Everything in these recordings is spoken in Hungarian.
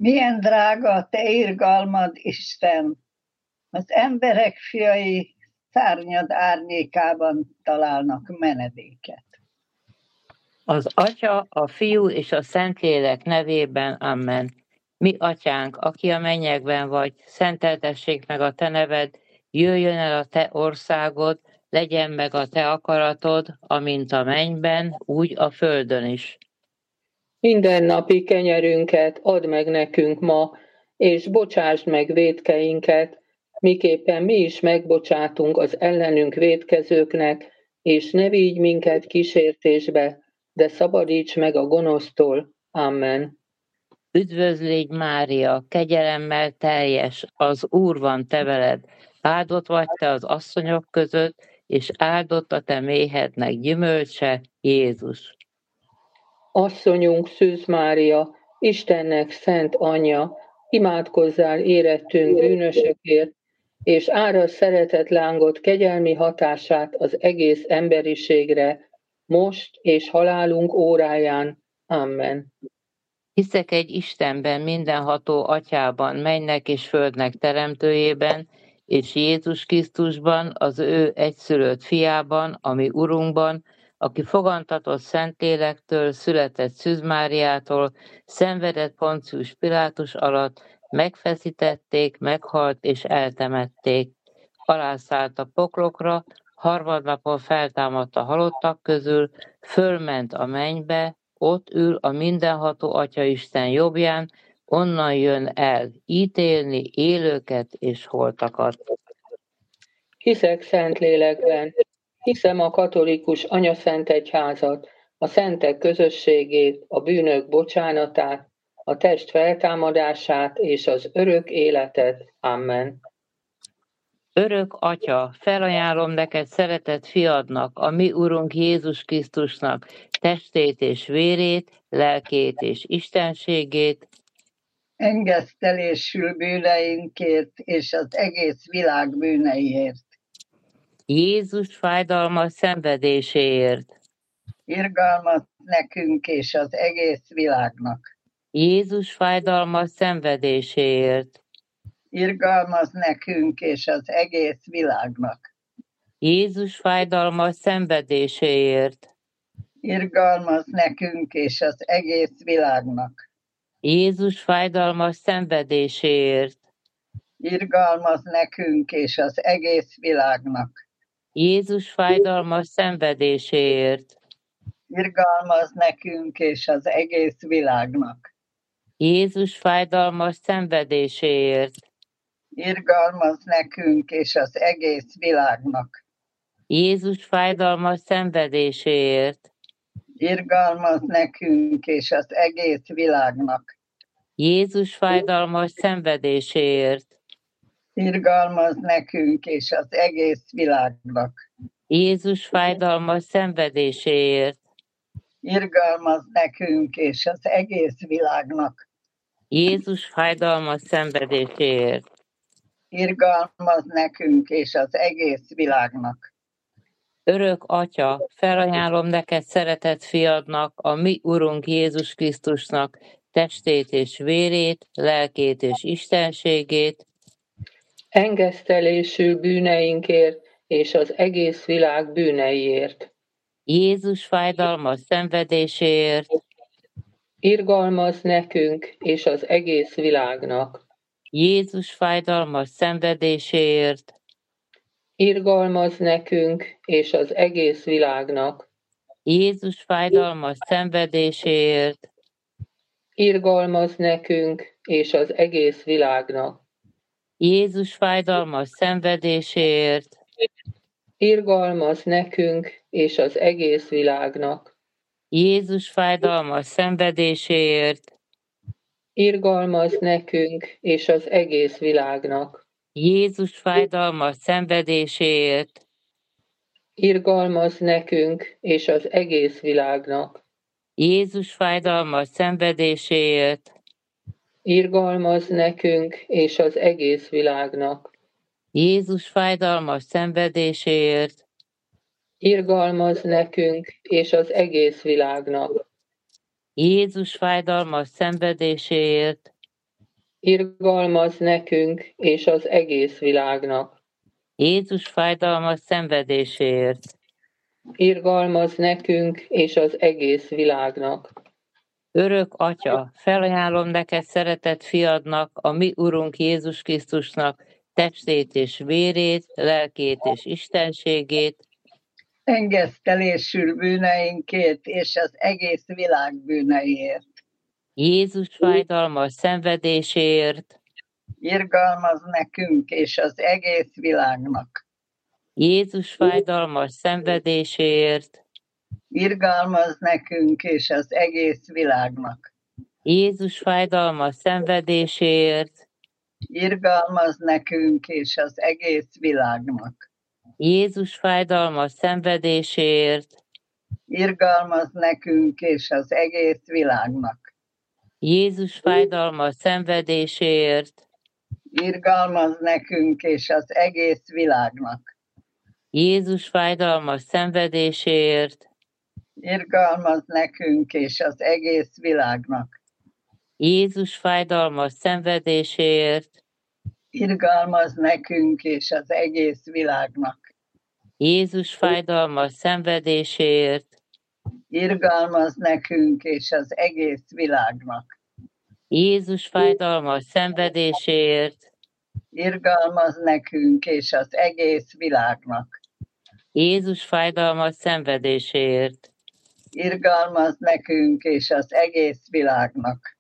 Milyen drága a te irgalmad, Isten! Az emberek fiai szárnyad árnyékában találnak menedéket. Az Atya, a Fiú és a Szentlélek nevében, amen. Mi atyánk, aki a mennyekben vagy, szenteltessék meg a te neved, jöjjön el a te országod, legyen meg a te akaratod, amint a mennyben, úgy a földön is. Mindennapi kenyerünket add meg nekünk ma, és bocsásd meg vétkeinket, miképpen mi is megbocsátunk az ellenünk vétkezőknek, és ne vigy minket kísértésbe, de szabadíts meg a gonosztól. Amen. Üdvözlégy Mária, kegyelemmel teljes, az Úr van te veled, áldott vagy te az asszonyok között, és áldott a te méhednek gyümölcse, Jézus. Asszonyunk Szűz Mária, Istennek szent anyja, imádkozzál érettünk bűnösökért, és árasz szeretetlángot kegyelmi hatását az egész emberiségre, most és halálunk óráján. Amen. Hiszek egy Istenben, mindenható Atyában, mennynek és földnek teremtőjében, és Jézus Krisztusban, az ő egyszülött fiában, ami Urunkban, aki fogantatott Szentlélektől, született Szűz Máriától, szenvedett Poncius Pilátus alatt, megfeszítették, meghalt és eltemették. Alászállt a poklokra, harmadnapon feltámadt a halottak közül, fölment a mennybe, ott ül a mindenható Atyaisten jobbján, onnan jön el ítélni élőket és holtakat. Hiszek Szentlélekben, hiszem a katolikus anyaszent egyházat, a szentek közösségét, a bűnök bocsánatát, a test feltámadását és az örök életet. Amen. Örök Atya, felajánlom neked szeretett fiadnak, a mi Urunk Jézus Krisztusnak testét és vérét, lelkét és istenségét, Engesztelésül bűneinkért és az egész világ bűneiért. Jézus fájdalmas szenvedéséért, Irgalmat nekünk és az egész világnak. Jézus fájdalmas szenvedéséért, Irgalmaz nekünk és az egész világnak. Jézus fájdalmas szenvedéséért, Irgalmaz nekünk és az egész világnak. Jézus fájdalmas szenvedéséért, Irgalmaz nekünk és az egész világnak. Jézus fájdalmas szenvedéséért, Irgalmaz nekünk és az egész világnak. Jézus fájdalmas szenvedéséért, Irgalmaz nekünk és az egész világnak. Jézus fájdalmas szenvedéséért, Irgalmaz nekünk és az egész világnak. Jézus fájdalmas szenvedéséért, Irgalmaz nekünk és az egész világnak. Jézus fájdalmas szenvedéséért, Irgalmaz nekünk és az egész világnak. Jézus fájdalmas szenvedéséért. Irgalmaz nekünk és az egész világnak. Örök Atya, felajánlom neked szeretett fiadnak, a mi Urunk Jézus Krisztusnak testét és vérét, lelkét és istenségét, Engesztelésű bűneinkért és az egész világ bűneiért. Jézus fájdalmas szenvedéséért, Irgalmaz nekünk és az egész világnak. Jézus fájdalmas szenvedéséért, Irgalmaz nekünk és az egész világnak. Jézus fájdalmas szenvedéséért, Irgalmaz nekünk és az egész világnak. Jézus fájdalmas szenvedéséért, Irgalmaz nekünk és az egész világnak. Jézus fájdalmas szenvedéséért, Irgalmaz nekünk és az egész világnak. Jézus fájdalmas szenvedéséért, Irgalmaz nekünk és az egész világnak. Jézus fájdalmas szenvedéséért, Irgalmaz nekünk és az egész világnak. Jézus fájdalmas szenvedéséért, Irgalmaz nekünk és az egész világnak. Jézus fájdalmas szenvedéséért, Irgalmaz nekünk és az egész világnak. Jézus fájdalmas szenvedéséért. Irgalmaz nekünk és az egész világnak. Örök Atya, felajánlom neked szeretett fiadnak, a mi Urunk Jézus Krisztusnak testét és vérét, lelkét és istenségét, engesztelésül bűneinkért és az egész világ bűneiért. Jézus fájdalmas szenvedéséért, Irgalmaz nekünk és az egész világnak. Jézus fájdalmas szenvedéséért, Irgalmaz nekünk és az egész világnak. Jézus fájdalmas szenvedéséért, Irgalmaz nekünk és az egész világnak. Jézus fájdalmas szenvedéséért, Irgalmaz nekünk és az egész világnak. Jézus fájdalmas szenvedéséért, Irgalmaz nekünk és az egész világnak. Jézus fájdalmas szenvedéséért, Irgalmaz nekünk és az egész világnak. Jézus fájdalmas szenvedéséért, Irgalmaz nekünk és az egész világnak. Jézus fájdalmas szenvedéséért, Irgalmaz nekünk és az egész világnak. Jézus fájdalmas szenvedéséért, Irgalmaz nekünk és az egész világnak. Jézus fájdalmas szenvedéséért. Irgalmaz nekünk és az egész világnak.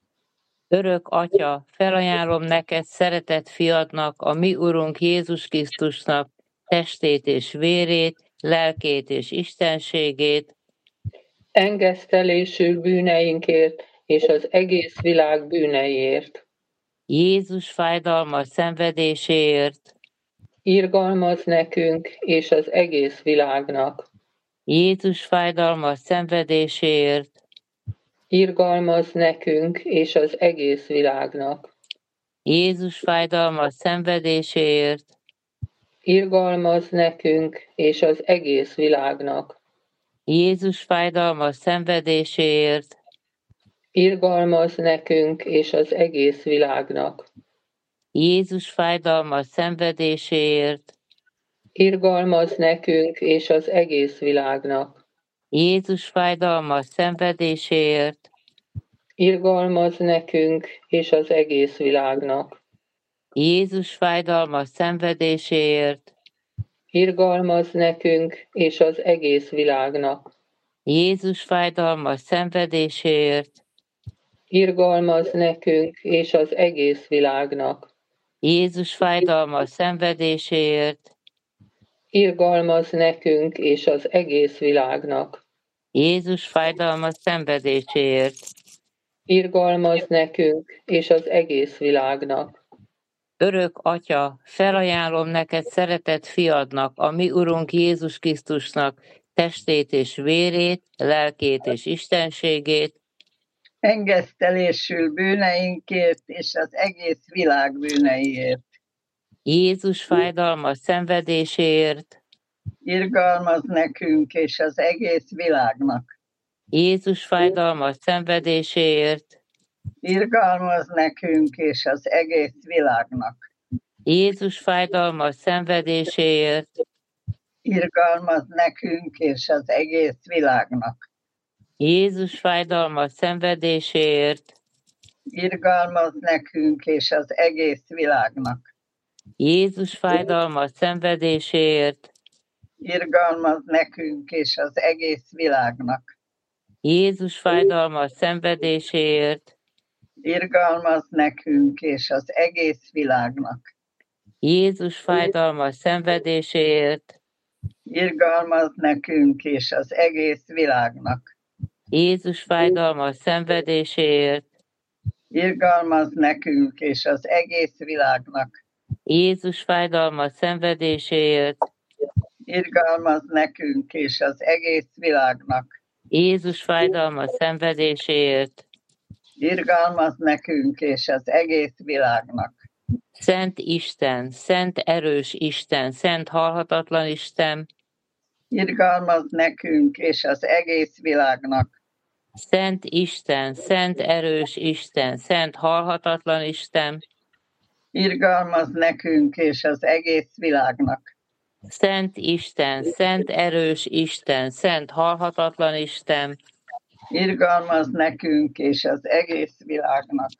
Örök Atya, felajánlom neked szeretett fiadnak, a mi Urunk Jézus Krisztusnak testét és vérét, lelkét és istenségét, Engesztelésül bűneinkért és az egész világ bűneiért. Jézus fájdalmas szenvedéséért, Irgalmaz nekünk és az egész világnak. Jézus fájdalmas szenvedéséért, Irgalmaz nekünk és az egész világnak. Jézus fájdalmas szenvedéséért, Irgalmaz nekünk és az egész világnak. Jézus fájdalmas szenvedéséért, Irgalmaz nekünk és az egész világnak. Jézus fájdalmas szenvedéséért, Irgalmaz nekünk és az egész világnak. Jézus fájdalmas szenvedéséért, Irgalmaz nekünk és az egész világnak. Jézus fájdalmas szenvedéséért, Irgalmaz nekünk és az egész világnak. Jézus fájdalmas szenvedéséért, Irgalmaz nekünk és az egész világnak. Jézus fájdalmas szenvedéséért, Irgalmaz nekünk és az egész világnak. Jézus fájdalmas szenvedéséért. Irgalmaz nekünk és az egész világnak. Örök Atya, felajánlom neked szeretett fiadnak, a mi Urunk Jézus Krisztusnak testét és vérét, lelkét és istenségét, Engesztelésül bűneinkért és az egész világ bűneiért. Jézus fájdalmas szenvedéséért, Irgalmaz nekünk és az egész világnak. Jézus fájdalmas szenvedéséért, Irgalmaz nekünk és az egész világnak. Jézus fájdalmas szenvedéséért, Irgalmaz nekünk és az egész világnak. Jézus fájdalmas szenvedéséért, Irgalmaz nekünk és az egész világnak. Jézus fájdalmas szenvedéséért, Irgalmaz nekünk és az egész világnak. Jézus fájdalmas szenvedéséért, Irgalmaz nekünk és az egész világnak. Jézus fájdalmas szenvedéséért, Irgalmaz nekünk és az egész világnak. Jézus fájdalmas szenvedéséért, Irgalmaz nekünk és az egész világnak. Jézus fájdalmas szenvedéséért, Irgalmaz nekünk és az egész világnak. Jézus fájdalmas szenvedéséért, Irgalmaz nekünk és az egész világnak. Szent Isten, szent erős Isten, szent halhatatlan Isten, Irgalmaz nekünk és az egész világnak. Szent Isten, szent erős Isten, szent halhatatlan Isten, irgalmaz nekünk és az egész világnak. Szent Isten, szent erős Isten, szent halhatatlan Isten, Irgalmaz nekünk és az egész világnak.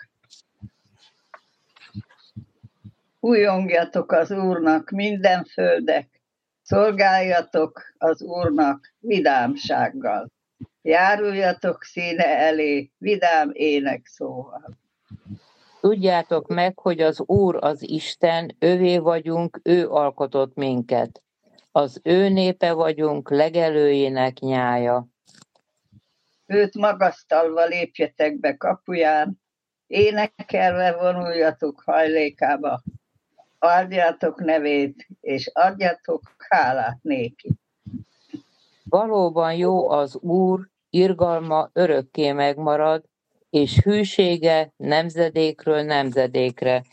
Újongjatok az Úrnak minden földek, szolgáljatok az Úrnak vidámsággal. Járuljatok színe elé vidám énekszóval. Tudjátok meg, hogy az Úr az Isten, övé vagyunk, ő alkotott minket. Az ő népe vagyunk, legelőjének nyája. Őt magasztalva lépjetek be kapuján, énekelve vonuljatok hajlékába, áldjátok nevét, és adjatok hálát néki. Valóban jó az Úr, irgalma örökké megmarad, és hűsége nemzedékről nemzedékre.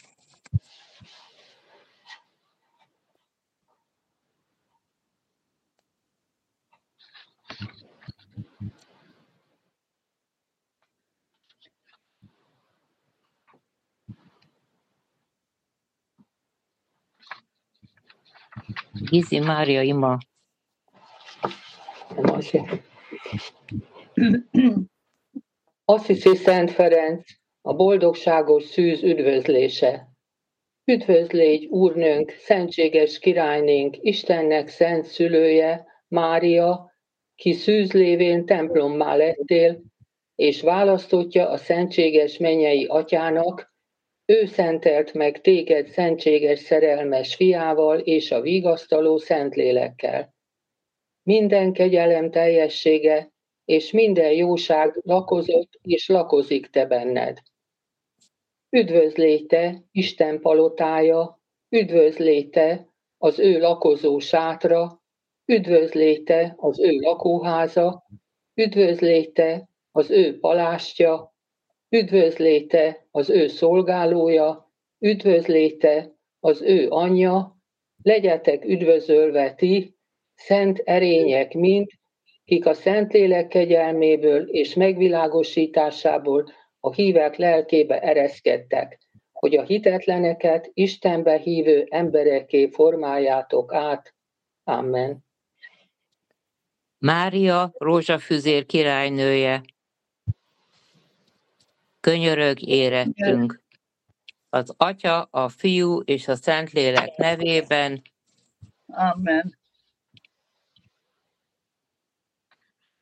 Gizi Mária ima. Assisi Szent Ferenc, a boldogságos szűz üdvözlése. Üdvözlégy, Úrnőnk, szentséges királynénk, Istennek szent szülője, Mária, ki szűz lévén templommá lettél, és választottja a szentséges mennyei atyának, ő szentelt meg téged szentséges szerelmes fiával és a vigasztaló Szentlélekkel. Minden kegyelem teljessége és minden jóság lakozott és lakozik te benned. Üdvözlégy te, Isten palotája, üdvözlégy te, az ő lakozó sátra, üdvözlégy te, az ő lakóháza, üdvözlégy te, az ő palástja, üdvözlégy te, az ő szolgálója, üdvözlégy te, az ő anyja, legyetek üdvözölve ti, szent erények mind, kik a Szentlélek kegyelméből és megvilágosításából a hívek lelkébe ereszkedtek, hogy a hitetleneket Istenbe hívő emberekké formáljátok át. Amen. Mária, rózsafüzér királynője, könyörög érettünk. Az Atya, a Fiú és a Szentlélek nevében. Amen.